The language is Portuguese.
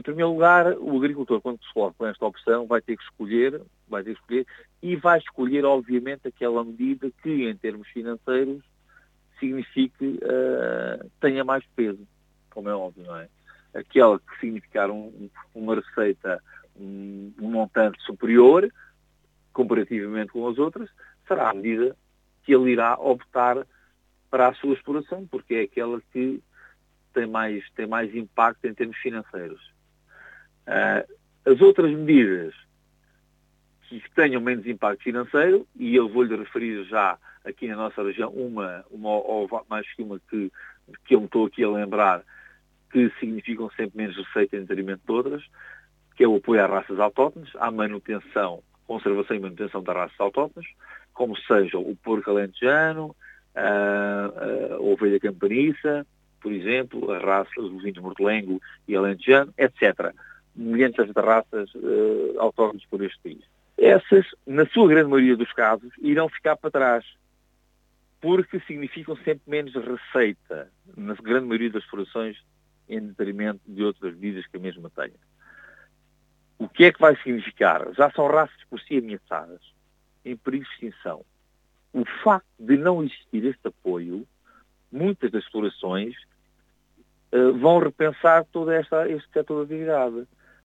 primeiro lugar, o agricultor, quando se coloca com esta opção, vai ter que escolher, e vai escolher, obviamente, aquela medida que, em termos financeiros, signifique, tenha mais peso, como é óbvio, não é? Aquela que significar uma receita, um montante superior, comparativamente com as outras, será a medida que ele irá optar para a sua exploração, porque é aquela que tem mais impacto em termos financeiros. As outras medidas que tenham menos impacto financeiro, e eu vou-lhe referir já aqui na nossa região uma ou mais que uma que eu me estou aqui a lembrar, que significam sempre menos receita em detrimento de outras, que é o apoio às raças autóctones, à manutenção, conservação e manutenção das raças autóctones, como sejam o porco alentejano, a ovelha campaniça, por exemplo, as raças, os vinhos mortelengo e alentejano, etc. Milhares de raças autóctones por este país. Essas, na sua grande maioria dos casos, irão ficar para trás, porque significam sempre menos receita, na grande maioria das explorações, em detrimento de outras medidas que a mesma tenha. O que é que vai significar? Já são raças por si ameaçadas, em perigo de extinção. O facto de não existir este apoio, muitas das explorações vão repensar todo este setor de atividade.